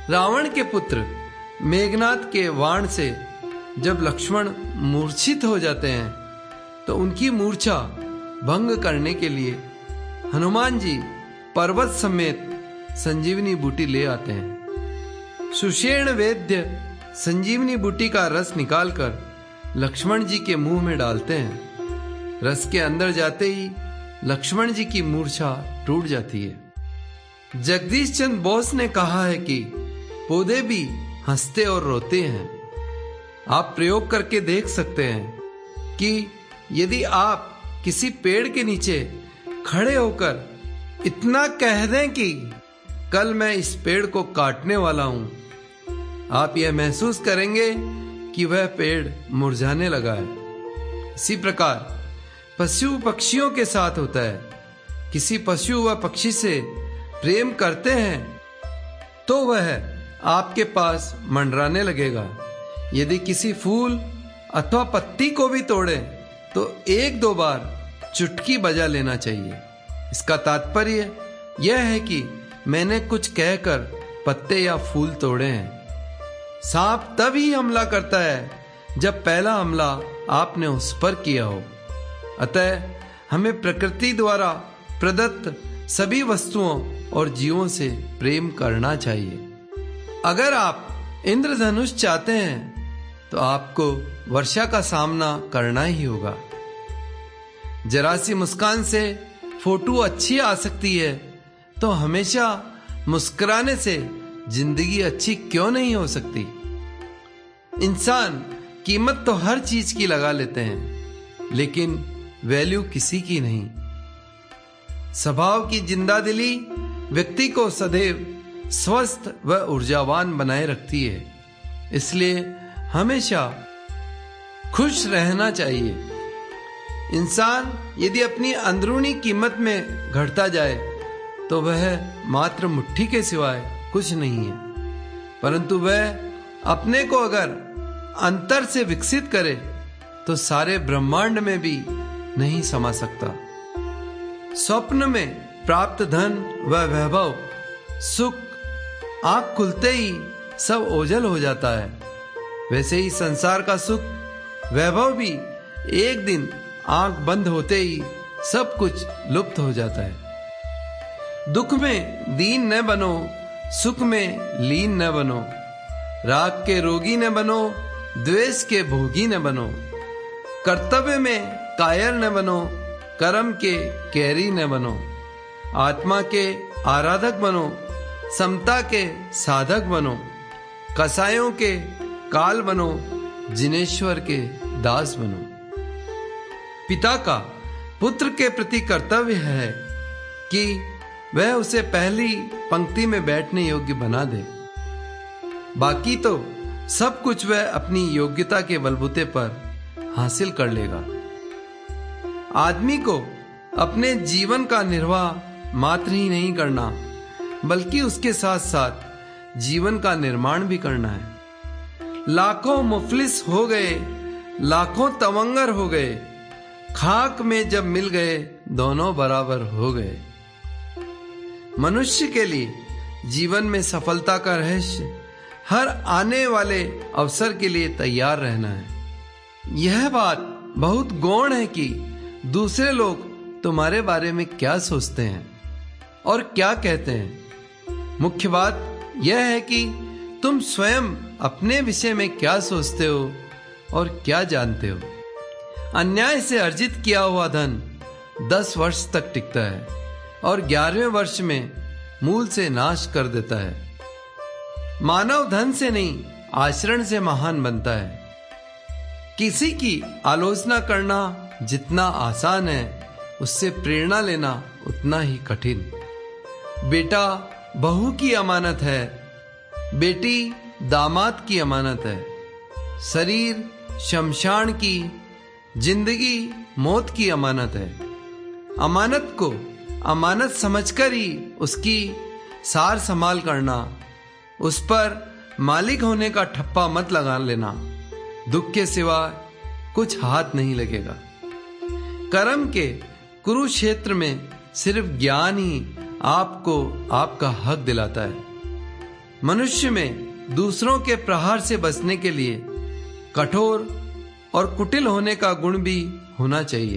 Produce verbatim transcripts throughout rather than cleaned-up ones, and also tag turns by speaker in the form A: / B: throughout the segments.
A: रावण के पुत्र मेघनाद के वाण से जब लक्ष्मण मूर्छित हो जाते हैं तो उनकी मूर्छा भंग करने के लिए हनुमान जी पर्वत समेत संजीवनी बूटी ले आते हैं। सुषेण वैद्य संजीवनी बूटी का रस निकालकर लक्ष्मण जी के मुंह में डालते हैं। रस के अंदर जाते ही लक्ष्मण जी की मूर्छा टूट जाती है। जगदीश चंद्र बोस ने कहा है कि पौधे भी हंसते और रोते हैं। आप प्रयोग करके देख सकते हैं कि यदि आप किसी पेड़ के नीचे खड़े होकर इतना कह दें कि कल मैं इस पेड़ को काटने वाला हूं, आप यह महसूस करेंगे कि वह पेड़ मुरझाने लगा है। इसी प्रकार पशु पक्षियों के साथ होता है। किसी पशु व पक्षी से प्रेम करते हैं तो वह आपके पास मंडराने लगेगा। यदि किसी फूल अथवा पत्ती को भी तोड़े तो एक दो बार चुटकी बजा लेना चाहिए। इसका तात्पर्य यह है कि मैंने कुछ कहकर पत्ते या फूल तोड़े हैं। सांप तभी हमला करता है जब पहला हमला आपने उस पर किया हो। अतः हमें प्रकृति द्वारा प्रदत्त सभी वस्तुओं और जीवों से प्रेम करना चाहिए। अगर आप इंद्रधनुष चाहते हैं तो आपको वर्षा का सामना करना ही होगा। जरा सी मुस्कान से फोटो अच्छी आ सकती है तो हमेशा मुस्कुराने से जिंदगी अच्छी क्यों नहीं हो सकती। इंसान कीमत तो हर चीज की लगा लेते हैं लेकिन वैल्यू किसी की नहीं। स्वभाव की जिंदादिली व्यक्ति को सदैव स्वस्थ व ऊर्जावान बनाए रखती है। इसलिए हमेशा खुश रहना चाहिए। इंसान यदि अपनी अंदरूनी कीमत में घटता जाए तो वह मात्र मुट्ठी के सिवाय कुछ नहीं है, परंतु वह अपने को अगर अंतर से विकसित करे तो सारे ब्रह्मांड में भी नहीं समा सकता। स्वप्न में प्राप्त धन व वैभव सुख आंख खुलते ही सब ओझल हो जाता है। वैसे ही संसार का सुख वैभव भी एक दिन आंख बंद होते ही सब कुछ लुप्त हो जाता है। दुख में दीन न बनो, सुख में लीन न बनो। राग के रोगी न बनो, द्वेष के भोगी न बनो। कर्तव्य में कायर न बनो, कर्म के कैरी न बनो। आत्मा के आराधक बनो, समता के साधक बनो। कसायों के काल बनो, जिनेश्वर के दास बनो। पिता का पुत्र के प्रति कर्तव्य है कि वह उसे पहली पंक्ति में बैठने योग्य बना दे। बाकी तो सब कुछ वह अपनी योग्यता के बलबूते पर हासिल कर लेगा। आदमी को अपने जीवन का निर्वाह मात्र ही नहीं करना बल्कि उसके साथ साथ जीवन का निर्माण भी करना है। लाखों मुफलिस हो गए, लाखों तवंगर हो गए, खाक में जब मिल गए दोनों बराबर हो गए। मनुष्य के लिए जीवन में सफलता का रहस्य हर आने वाले अवसर के लिए तैयार रहना है। यह बात बहुत गौण है कि दूसरे लोग तुम्हारे बारे में क्या सोचते हैं और क्या कहते हैं। मुख्य बात यह है कि तुम स्वयं अपने विषय में क्या सोचते हो और क्या जानते हो। अन्याय से अर्जित किया हुआ धन दस वर्ष तक टिकता है और ग्यारहवें वर्ष में मूल से नाश कर देता है। मानव धन से नहीं, आचरण से महान बनता है। किसी की आलोचना करना जितना आसान है, उससे प्रेरणा लेना उतना ही कठिन। बेटा बहू की अमानत है, बेटी दामाद की अमानत है। शरीर शमशान की, जिंदगी मौत की अमानत है। अमानत को अमानत समझकर ही उसकी सार संभाल करना, उस पर मालिक होने का ठप्पा मत लगा लेना। दुख के सिवा कुछ हाथ नहीं लगेगा। कर्म के कुरुक्षेत्र में सिर्फ ज्ञान ही आपको आपका हक दिलाता है। मनुष्य में दूसरों के प्रहार से बचने के लिए कठोर और कुटिल होने का गुण भी होना चाहिए।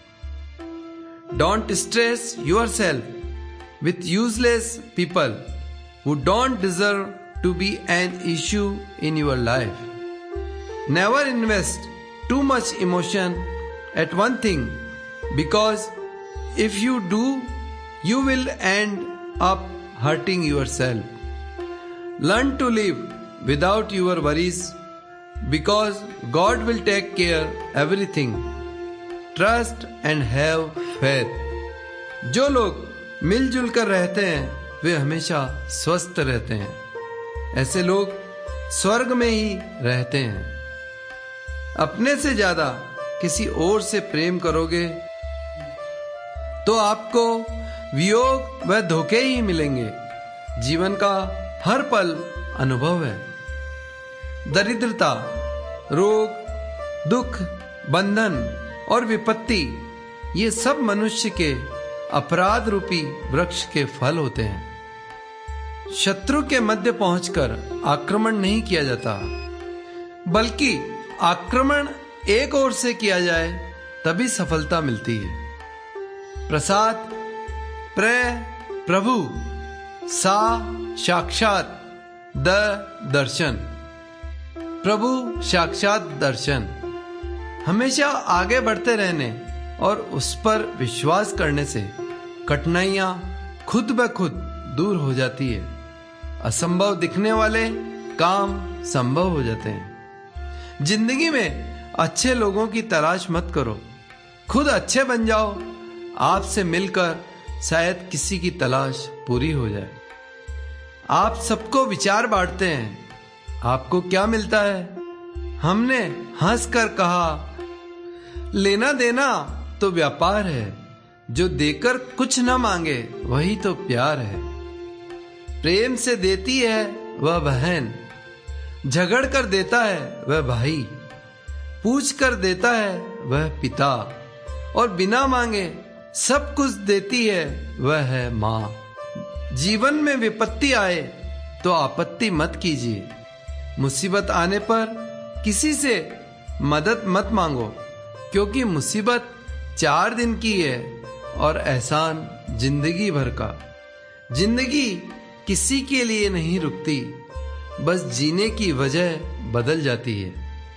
A: Don't stress yourself with useless people who don't deserve to be an issue in your life. Never invest too much emotion at one thing, because if you do, you will end up hurting yourself. Learn to live without your worries, because God will take care everything. Trust and have faith. जो लोग मिलजुल कर रहते हैं वे हमेशा स्वस्थ रहते हैं। ऐसे लोग स्वर्ग में ही रहते हैं। अपने से ज्यादा किसी और से प्रेम करोगे तो आपको वियोग व धोखे ही मिलेंगे। जीवन का हर पल अनुभव है। दरिद्रता, रोग, दुख, बंधन और विपत्ति, ये सब मनुष्य के अपराध रूपी वृक्ष के फल होते हैं। शत्रु के मध्य पहुंचकर आक्रमण नहीं किया जाता, बल्कि आक्रमण एक ओर से किया जाए तभी सफलता मिलती है। प्रसाद, प्रे, प्रभु, सा, साक्षात, द, दर्शन। प्रभु साक्षात दर्शन। हमेशा आगे बढ़ते रहने और उस पर विश्वास करने से कठिनाइयां खुद ब खुद दूर हो जाती है। असंभव दिखने वाले काम संभव हो जाते हैं। जिंदगी में अच्छे लोगों की तलाश मत करो, खुद अच्छे बन जाओ। आपसे मिलकर शायद किसी की तलाश पूरी हो जाए। आप सबको विचार बांटते हैं, आपको क्या मिलता है? हमने हंसकर कहा, लेना देना तो व्यापार है, जो देकर कुछ न मांगे वही तो प्यार है। प्रेम से देती है वह बहन, झगड़ कर देता है वह भाई, पूछ कर देता है वह पिता, और बिना मांगे सब कुछ देती है वह है माँ। जीवन में विपत्ति आए तो आपत्ति मत कीजिए। मुसीबत आने पर किसी से मदद मत मांगो, क्योंकि मुसीबत चार दिन की है और एहसान जिंदगी भर का। जिंदगी किसी के लिए नहीं रुकती, बस जीने की वजह बदल जाती है।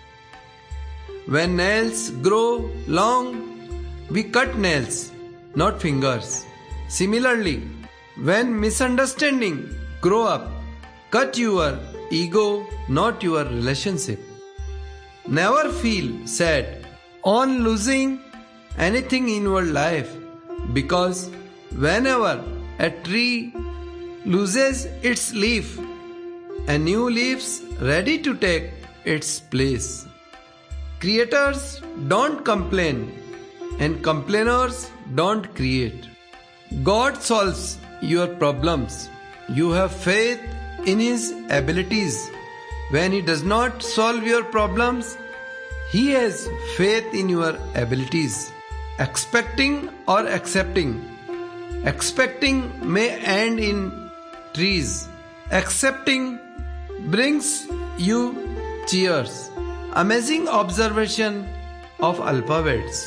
A: When nails grow long, we cut nails, not fingers. Similarly, when misunderstanding grow up, cut your ego, not your relationship. Never feel sad on losing anything in your life, because whenever a tree loses its leaf, a new leaf's ready to take its place. Creators don't complain and complainers don't create. God solves your problems. You have faith in His abilities. When He does not solve your problems, He has faith in your abilities. Expecting or accepting. Expecting may end in trees. Accepting brings you cheers. Amazing observation of alphabets.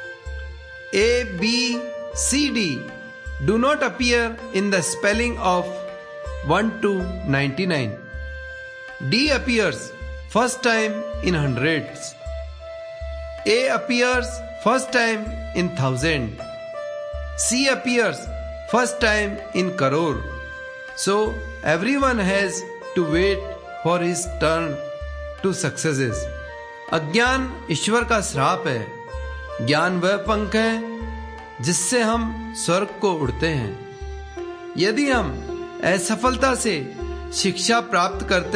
A: A, B, C, D do not appear in the spelling of one to ninety-nine. D appears first time in hundreds. A appears first time in thousand. C appears first time in crore. So everyone has to wait for his turn to successes. अज्ञान ईश्वर का श्राप है। ज्ञान वह पंख है जिससे हम स्वर्ग को उड़ते हैं। यदि हम असफलता से शिक्षा प्राप्त करते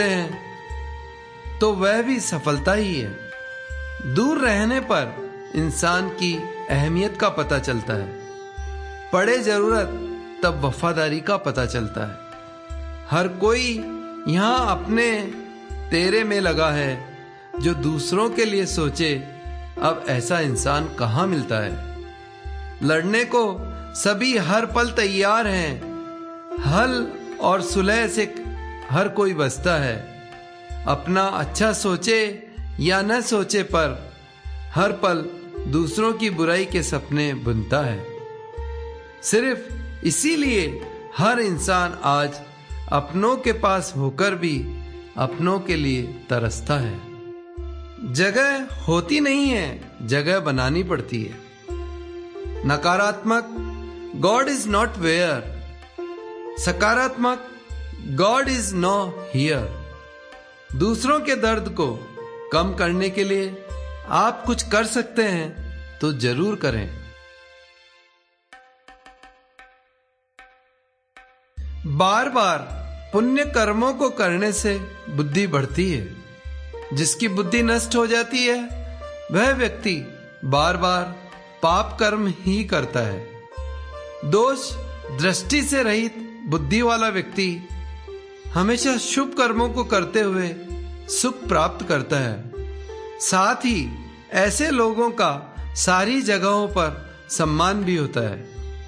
A: हैं तो वह भी सफलता ही है। दूर रहने पर इंसान की अहमियत का पता चलता है। पड़े जरूरत तब वफादारी का पता चलता है। हर कोई यहाँ अपने तेरे में लगा है, जो दूसरों के लिए सोचे। अब ऐसा इंसान कहाँ मिलता है? लड़ने को सभी हर पल तैयार हैं। हल और सुलह से हर कोई बसता है। अपना अच्छा सोचे या न सोचे पर हर पल दूसरों की बुराई के सपने बुनता है। सिर्फ इसीलिए हर इंसान आज अपनों के पास होकर भी अपनों के लिए तरसता है। जगह होती नहीं है, जगह बनानी पड़ती है। नकारात्मक गॉड इज नॉट वेयर, सकारात्मक गॉड इज नो हियर। दूसरों के दर्द को कम करने के लिए आप कुछ कर सकते हैं तो जरूर करें। बार बार पुण्य कर्मों को करने से बुद्धि बढ़ती है। जिसकी बुद्धि नष्ट हो जाती है वह व्यक्ति बार बार पाप कर्म ही करता है। दोष दृष्टि से रहित बुद्धि वाला व्यक्ति हमेशा शुभ कर्मों को करते हुए सुख प्राप्त करता है। साथ ही ऐसे लोगों का सारी जगहों पर सम्मान भी होता है।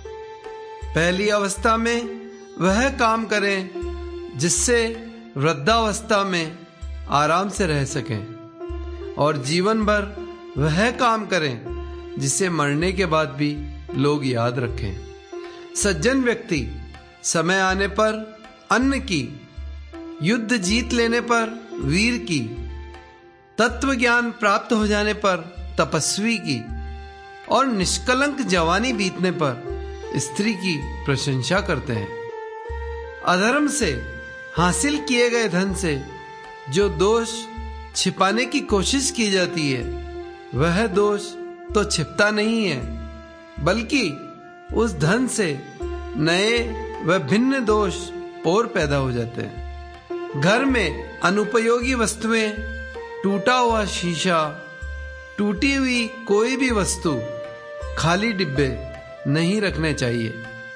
A: पहली अवस्था में वह काम करें जिससे वृद्धावस्था में आराम से रह सकें और जीवन भर वह काम करें जिसे मरने के बाद भी लोग याद रखें। सज्जन व्यक्ति समय आने पर अन्न की, युद्ध जीत लेने पर वीर की, तत्व ज्ञान प्राप्त हो जाने पर तपस्वी की और निष्कलंक जवानी बीतने पर स्त्री की प्रशंसा करते हैं। अधर्म से हासिल किए गए धन से जो दोष छिपाने की कोशिश की जाती है वह दोष तो छिपता नहीं है, बल्कि उस धन से नए व भिन्न दोष और पैदा हो जाते हैं। घर में अनुपयोगी वस्तुएं, टूटा हुआ शीशा, टूटी हुई कोई भी वस्तु, खाली डिब्बे नहीं रखने चाहिए।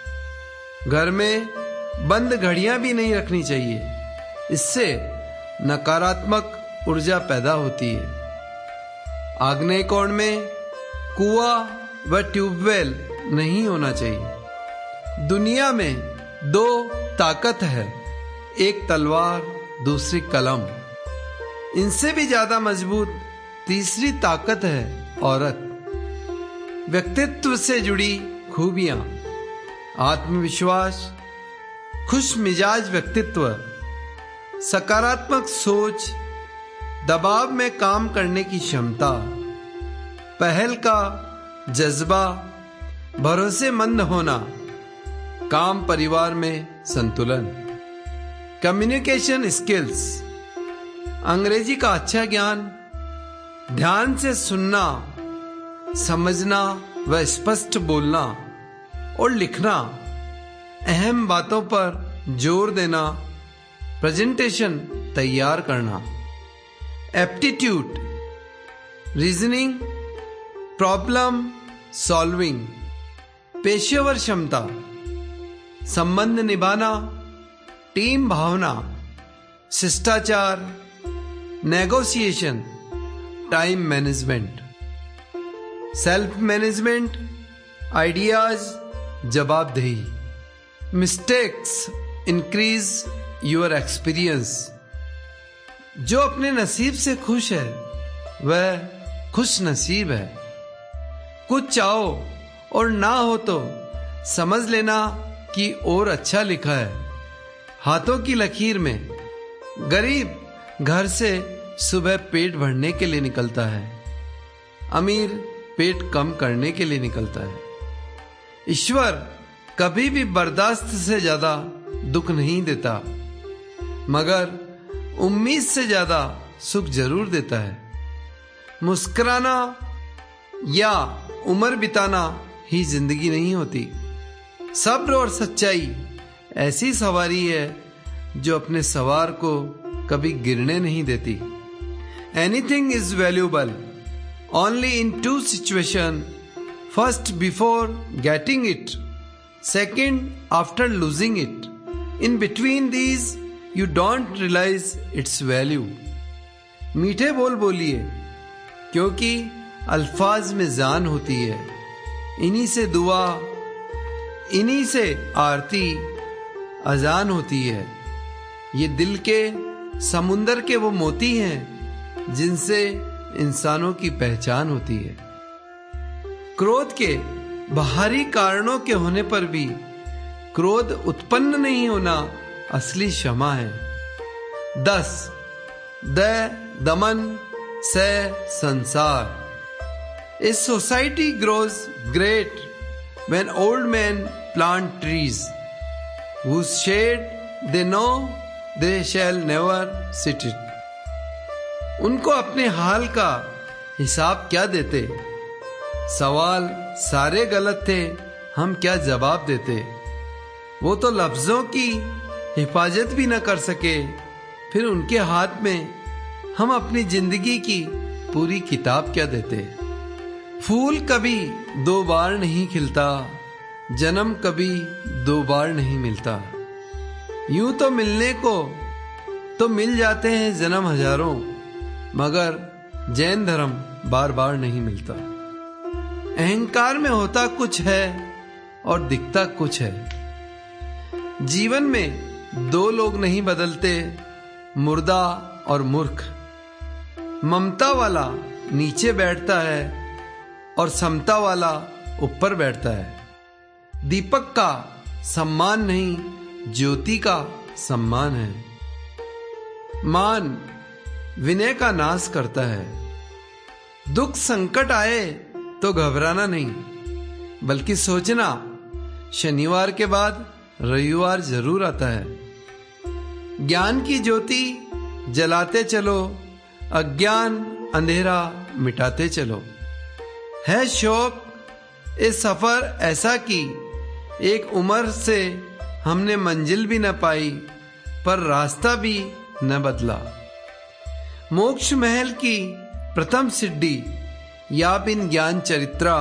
A: घर में बंद घड़ियां भी नहीं रखनी चाहिए। इससे नकारात्मक ऊर्जा पैदा होती है। आग्नेय कोण में कुआं व ट्यूबवेल नहीं होना चाहिए। दुनिया में दो ताकत है, एक तलवार, दूसरी कलम। इनसे भी ज्यादा मजबूत तीसरी ताकत है औरत। व्यक्तित्व से जुड़ी खूबियां, आत्मविश्वास, खुश मिजाज व्यक्तित्व, सकारात्मक सोच, दबाव में काम करने की क्षमता, पहल का जज्बा, भरोसेमंद होना, काम परिवार में संतुलन, कम्युनिकेशन स्किल्स, अंग्रेजी का अच्छा ज्ञान, ध्यान से सुनना, समझना व स्पष्ट बोलना और लिखना, अहम बातों पर जोर देना, प्रेजेंटेशन तैयार करना, एप्टीट्यूड, रीजनिंग, प्रॉब्लम सॉल्विंग, पेशेवर क्षमता, संबंध निभाना, टीम भावना, शिष्टाचार, negotiation, time management, self management, ideas, जवाबदेही। Mistakes increase your experience. जो अपने नसीब से खुश है वह खुश नसीब है। कुछ चाहो और ना हो तो समझ लेना कि और अच्छा लिखा है। हाथों की लकीर में गरीब घर से सुबह पेट भरने के लिए निकलता है, अमीर पेट कम करने के लिए निकलता है। ईश्वर कभी भी बर्दाश्त से ज्यादा दुख नहीं देता, मगर उम्मीद से ज्यादा सुख जरूर देता है। मुस्कुराना या उम्र बिताना ही जिंदगी नहीं होती। सब्र और सच्चाई ऐसी सवारी है जो अपने सवार को कभी गिरने नहीं देती। Anything is valuable only in two situation, first before getting it, second after losing it. In between these you don't realize its value. मीठे बोल बोलिए, क्योंकि अल्फाज में जान होती है। इन्हीं से दुआ, इन्हीं से आरती अजान होती है। ये दिल के समुंदर के वो मोती हैं जिनसे इंसानों की पहचान होती है। क्रोध के बाहरी कारणों के होने पर भी क्रोध उत्पन्न नहीं होना असली क्षमा है। दस, दया, दमन से संसार। A society grows great when old men plant trees whose shade they know they shall never sit it। उनको अपने हाल का हिसाब क्या देते? सवाल सारे गलत थे, हम क्या जवाब देते? वो तो लफ्जों की हिफाजत भी न कर सके, फिर उनके हाथ में हम अपनी जिंदगी की पूरी किताब क्या देते? फूल कभी दो बार नहीं खिलता, जन्म कभी दो बार नहीं मिलता। यूं तो मिलने को तो मिल जाते हैं जन्म हजारों, मगर जैन धर्म बार बार नहीं मिलता। अहंकार में होता कुछ है और दिखता कुछ है। जीवन में दो लोग नहीं बदलते, मुर्दा और मूर्ख। ममता वाला नीचे बैठता है और समता वाला ऊपर बैठता है। दीपक का सम्मान नहीं, ज्योति का सम्मान है। मान विनय का नाश करता है। दुख संकट आए तो घबराना नहीं, बल्कि सोचना शनिवार के बाद रविवार जरूर आता है। ज्ञान की ज्योति जलाते चलो, अज्ञान अंधेरा मिटाते चलो। है शौक इस सफर ऐसा कि एक उम्र से हमने मंजिल भी न पाई, पर रास्ता भी न बदला। मोक्ष महल की प्रथम सिद्धि या बिन ज्ञान चरित्रा,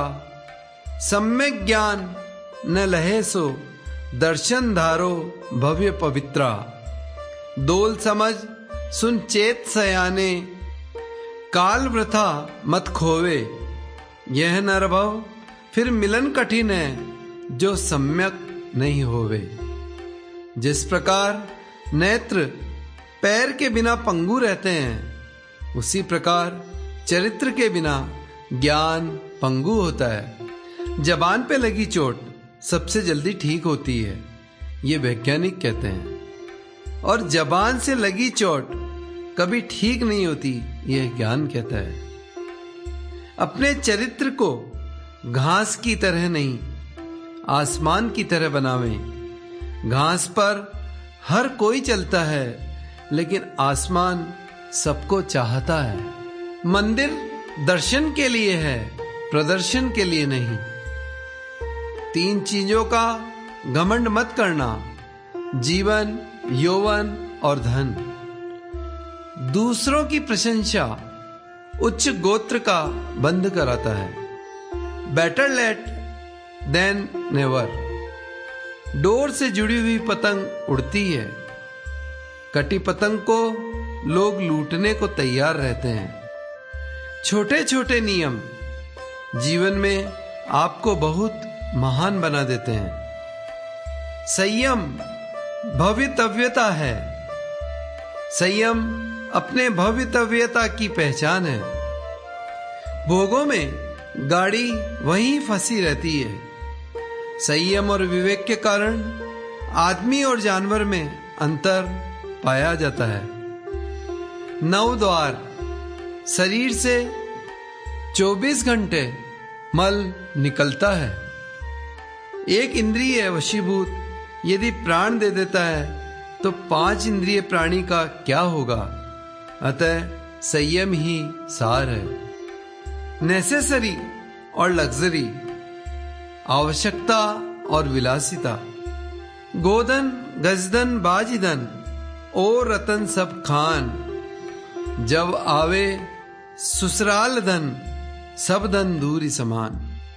A: सम्यक ज्ञान न लहे सो दर्शन धारो भव्य पवित्रा। दोल समझ सुन चेत सयाने, काल वृथा मत खोवे। यह नरभव फिर मिलन कठिन है, जो सम्यक नहीं होवे। जिस प्रकार नेत्र पैर के बिना पंगु रहते हैं, उसी प्रकार चरित्र के बिना ज्ञान पंगु होता है। जबान पे लगी चोट सबसे जल्दी ठीक होती है, ये वैज्ञानिक कहते हैं। और जबान से लगी चोट कभी ठीक नहीं होती, यह ज्ञान कहता है। अपने चरित्र को घास की तरह नहीं, आसमान की तरह बनावें। घास पर हर कोई चलता है, लेकिन आसमान सबको चाहता है। मंदिर दर्शन के लिए है, प्रदर्शन के लिए नहीं। तीन चीजों का घमंड मत करना, जीवन, यौवन और धन। दूसरों की प्रशंसा उच्च गोत्र का बंद कराता है। Better late than never. Door से जुड़ी हुई पतंग उड़ती है, कटी पतंग को लोग लूटने को तैयार रहते हैं। छोटे छोटे नियम जीवन में आपको बहुत महान बना देते हैं। संयम भवितव्यता है। संयम अपने भवितव्यता की पहचान है। भोगों में गाड़ी वहीं फंसी रहती है। संयम और विवेक के कारण आदमी और जानवर में अंतर पाया जाता है। नौ द्वार। शरीर से चौबीस घंटे मल निकलता है। एक इंद्रिय वशीभूत यदि प्राण दे देता है तो पांच इंद्रिय प्राणी का क्या होगा। अतः संयम ही सार है। नेसेसरी और लग्जरी, आवश्यकता और विलासिता। गोधन गजधन बाजीधन ओ रतन सब खान। जब आवे ससुराल धन सब धन दूरी समान।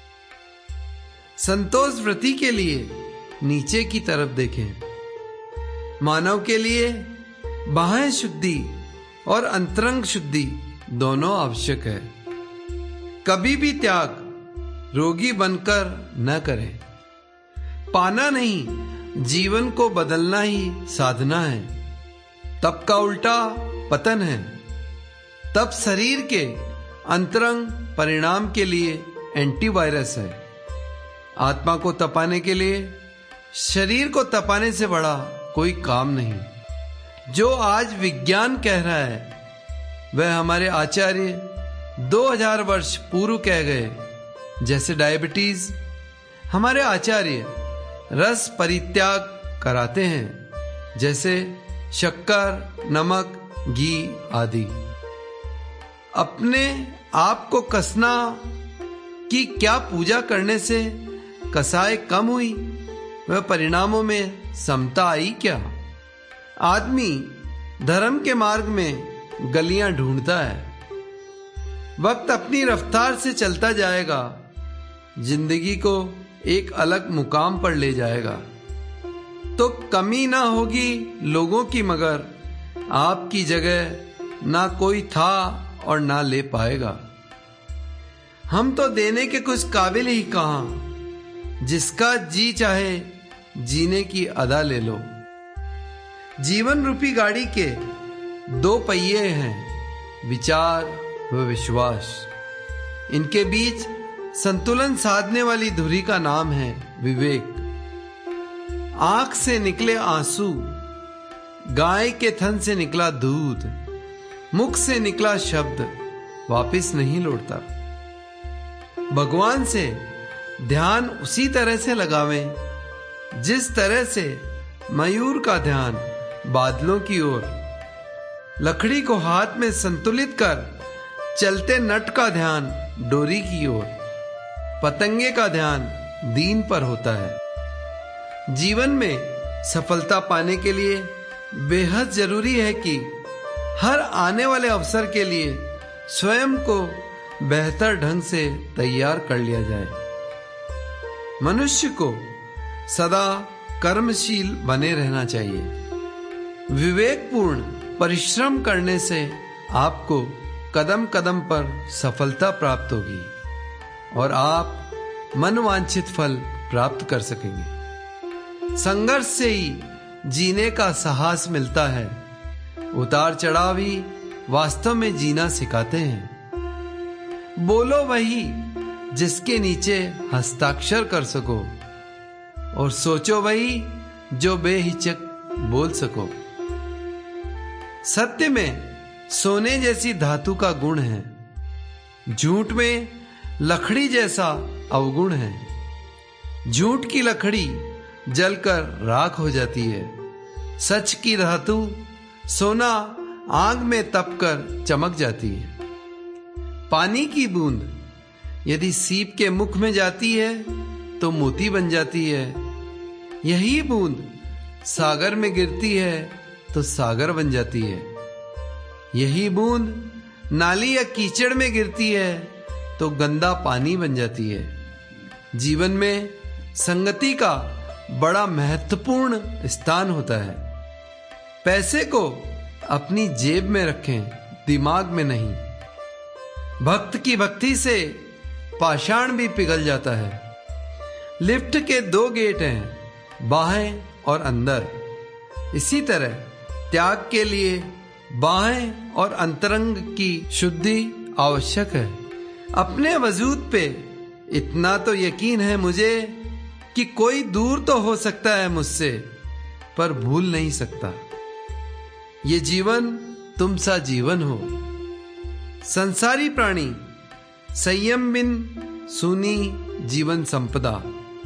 A: संतोष व्रती के लिए नीचे की तरफ देखें। मानव के लिए बाह्य शुद्धि और अंतरंग शुद्धि दोनों आवश्यक है। कभी भी त्याग रोगी बनकर न करें। पाना नहीं, जीवन को बदलना ही साधना है। तप का उल्टा पतन है। तप शरीर के अंतरंग परिणाम के लिए एंटीवायरस है। आत्मा को तपाने के लिए शरीर को तपाने से बड़ा कोई काम नहीं। जो आज विज्ञान कह रहा है वह हमारे आचार्य दो हज़ार वर्ष पूर्व कह गए। जैसे डायबिटीज, हमारे आचार्य रस परित्याग कराते हैं, जैसे शक्कर, नमक, घी आदि। अपने आप को कसना कि क्या पूजा करने से कसाई कम हुई, वह परिणामों में समता आई क्या? आदमी धर्म के मार्ग में गलियां ढूंढता है। वक्त अपनी रफ्तार से चलता जाएगा, जिंदगी को एक अलग मुकाम पर ले जाएगा। तो कमी ना होगी लोगों की, मगर आपकी जगह ना कोई था और ना ले पाएगा। हम तो देने के कुछ काबिल ही कहां, जिसका जी चाहे जीने की अदा ले लो। जीवन रूपी गाड़ी के दो पहिए हैं, विचार व विश्वास। इनके बीच संतुलन साधने वाली धुरी का नाम है विवेक। आंख से निकले आंसू, गाय के थन से निकला दूध, मुख से निकला शब्द वापिस नहीं लौटता। भगवान से ध्यान उसी तरह से लगावें जिस तरह से मयूर का ध्यान बादलों की ओर, लकड़ी को हाथ में संतुलित कर चलते नट का ध्यान डोरी की ओर, पतंगे का ध्यान दीन पर होता है। जीवन में सफलता पाने के लिए बेहद जरूरी है कि हर आने वाले अवसर के लिए स्वयं को बेहतर ढंग से तैयार कर लिया जाए। मनुष्य को सदा कर्मशील बने रहना चाहिए। विवेकपूर्ण परिश्रम करने से आपको कदम कदम पर सफलता प्राप्त होगी और आप मनवांछित फल प्राप्त कर सकेंगे। संघर्ष से ही जीने का साहस मिलता है। उतार चढ़ाव ही वास्तव में जीना सिखाते हैं। बोलो वही जिसके नीचे हस्ताक्षर कर सको और सोचो वही जो बेहिचक बोल सको। सत्य में सोने जैसी धातु का गुण है, झूठ में लकड़ी जैसा अवगुण है। झूठ की लकड़ी जलकर राख हो जाती है, सच की धातु सोना आग में तपकर चमक जाती है। पानी की बूंद यदि सीप के मुख में जाती है तो मोती बन जाती है। यही बूंद सागर में गिरती है तो सागर बन जाती है। यही बूंद नाली या कीचड़ में गिरती है तो गंदा पानी बन जाती है। जीवन में संगति का बड़ा महत्वपूर्ण स्थान होता है। पैसे को अपनी जेब में रखें, दिमाग में नहीं। भक्त की भक्ति से पाषाण भी पिघल जाता है। लिफ्ट के दो गेट हैं, बाहें और अंदर। इसी तरह त्याग के लिए बाहें और अंतरंग की शुद्धि आवश्यक है। अपने वजूद पे इतना तो यकीन है मुझे कि कोई दूर तो हो सकता है मुझसे, पर भूल नहीं सकता। ये जीवन तुम सा जीवन हो। संसारी प्राणी संयम बिन सुनी जीवन संपदा।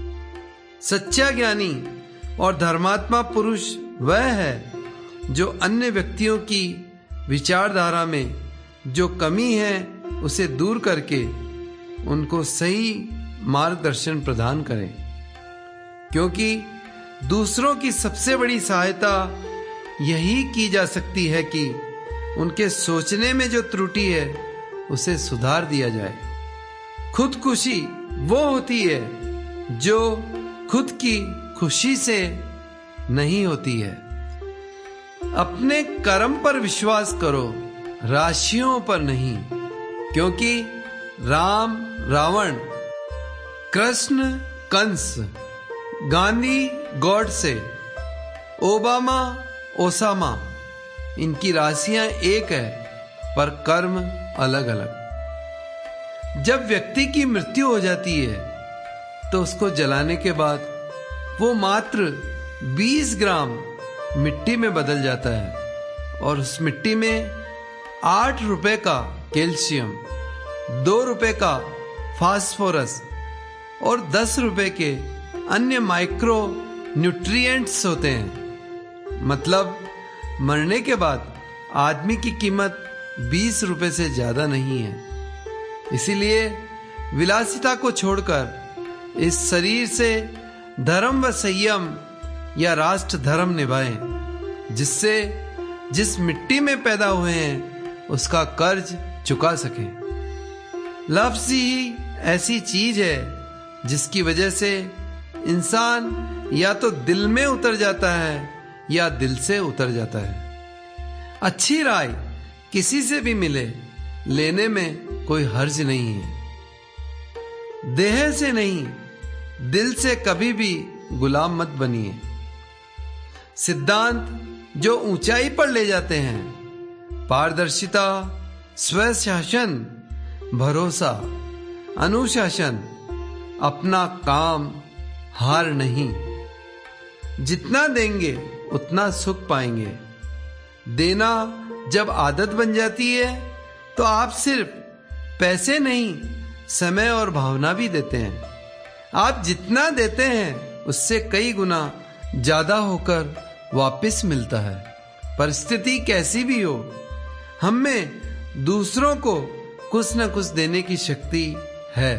A: सच्चा ज्ञानी और धर्मात्मा पुरुष वह है जो अन्य व्यक्तियों की विचारधारा में जो कमी है उसे दूर करके उनको सही मार्गदर्शन प्रदान करें। क्योंकि दूसरों की सबसे बड़ी सहायता यही की जा सकती है कि उनके सोचने में जो त्रुटि है उसे सुधार दिया जाए। खुदकुशी वो होती है जो खुद की खुशी से नहीं होती है। अपने कर्म पर विश्वास करो, राशियों पर नहीं। क्योंकि राम रावण, कृष्ण कंस, गांधी गॉडसे, ओबामा ओसामा, इनकी राशियां एक है पर कर्म अलग अलग। जब व्यक्ति की मृत्यु हो जाती है तो उसको जलाने के बाद वो मात्र बीस ग्राम मिट्टी में बदल जाता है और उस मिट्टी में आठ रुपए का कैल्शियम, दो रुपए का फास्फोरस और दस रुपए के अन्य माइक्रो न्यूट्रिएंट्स होते हैं। मतलब मरने के बाद आदमी की कीमत बीस रुपए से ज्यादा नहीं है। इसीलिए विलासिता को छोड़कर इस शरीर से धर्म व संयम या राष्ट्र धर्म निभाएं, जिससे जिस मिट्टी में पैदा हुए हैं उसका कर्ज चुका सकें। लफ्ज़ ही ऐसी चीज है जिसकी वजह से इंसान या तो दिल में उतर जाता है या दिल से उतर जाता है। अच्छी राय किसी से भी मिले, लेने में कोई हर्ज नहीं है। देह से नहीं, दिल से कभी भी गुलाम मत बनिए। सिद्धांत जो ऊंचाई पर ले जाते हैं, पारदर्शिता, स्वशासन, भरोसा, अनुशासन, अपना काम, हार नहीं। जितना देंगे उतना सुख पाएंगे। देना जब आदत बन जाती है तो आप सिर्फ पैसे नहीं, समय और भावना भी देते हैं। आप जितना देते हैं उससे कई गुना ज्यादा होकर वापस मिलता है। परिस्थिति कैसी भी हो, हम में दूसरों को कुछ न कुछ देने की शक्ति है।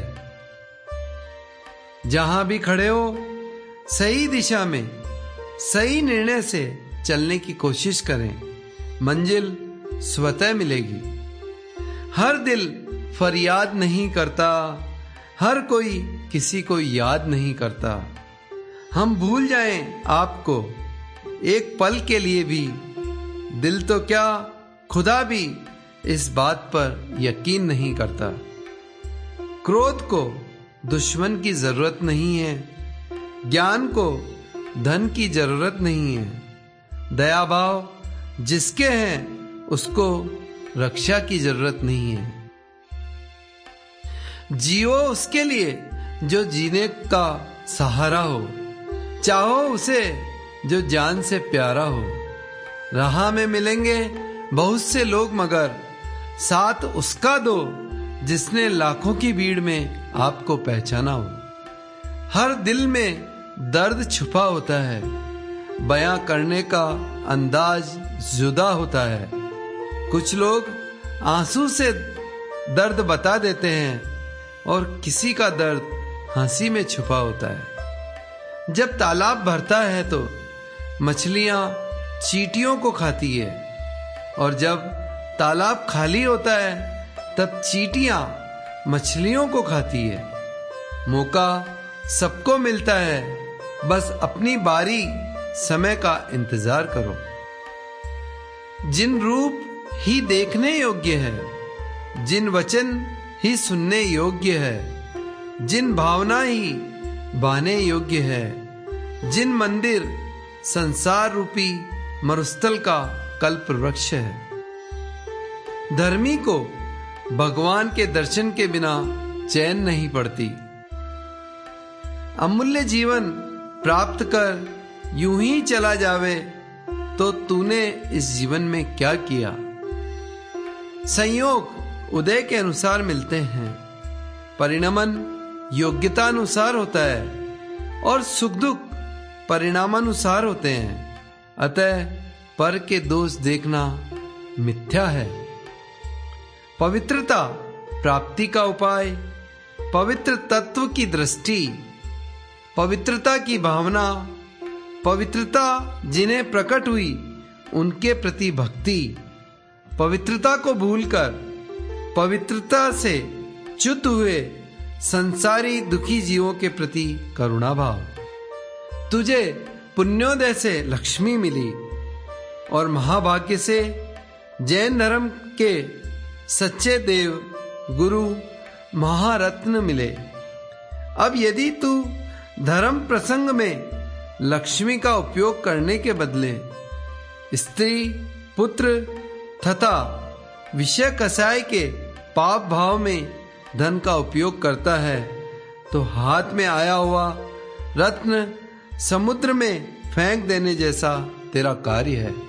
A: जहां भी खड़े हो, सही दिशा में सही निर्णय से चलने की कोशिश करें। मंजिल स्वतः मिलेगी। हर दिल फरियाद नहीं करता, हर कोई किसी को याद नहीं करता। हम भूल जाएं आपको एक पल के लिए भी, दिल तो क्या खुदा भी इस बात पर यकीन नहीं करता। क्रोध को दुश्मन की जरूरत नहीं है, ज्ञान को धन की जरूरत नहीं है। दया भाव जिसके हैं उसको रक्षा की जरूरत नहीं है। जियो उसके लिए जो जीने का सहारा हो, चाहो उसे जो जान से प्यारा हो। राह में मिलेंगे बहुत से लोग, मगर साथ उसका दो जिसने लाखों की भीड़ में आपको पहचाना हो। हर दिल में दर्द छुपा होता है, बयां करने का अंदाज जुदा होता है। कुछ लोग आंसू से दर्द बता देते हैं और किसी का दर्द हंसी में छुपा होता है। जब तालाब भरता है तो मछलियां चींटियों को खाती है, और जब तालाब खाली होता है तब चींटियां मछलियों को खाती है। मौका सबको मिलता है, बस अपनी बारी समय का इंतजार करो। जिन रूप ही देखने योग्य है, जिन वचन ही सुनने योग्य है, जिन भावना ही बाने योग्य है, जिन मंदिर संसार रूपी मरुस्थल का कल्प वृक्ष है। धर्मी को भगवान के दर्शन के बिना चैन नहीं पड़ती। अमूल्य जीवन प्राप्त कर यूं ही चला जावे तो तूने इस जीवन में क्या किया। संयोग उदय के अनुसार मिलते हैं, परिणमन योग्यतानुसार होता है और सुख दुख परिणामानुसार होते हैं। अतः पर के दोष देखना मिथ्या है। पवित्रता प्राप्ति का उपाय, पवित्र तत्व की दृष्टि, पवित्रता की भावना, पवित्रता जिन्हें प्रकट हुई उनके प्रति भक्ति, पवित्रता को भूलकर पवित्रता से च्युत हुए संसारी दुखी जीवों के प्रति करुणा भाव। तुझे पुण्योदय से लक्ष्मी मिली और महाभाग्य से जैन धर्म के सच्चे देव गुरु महारत्न मिले। अब यदि तू धर्म प्रसंग में लक्ष्मी का उपयोग करने के बदले स्त्री पुत्र तथा विषय कसाय के पाप भाव में धन का उपयोग करता है तो हाथ में आया हुआ रत्न समुद्र में फेंक देने जैसा तेरा कार्य है।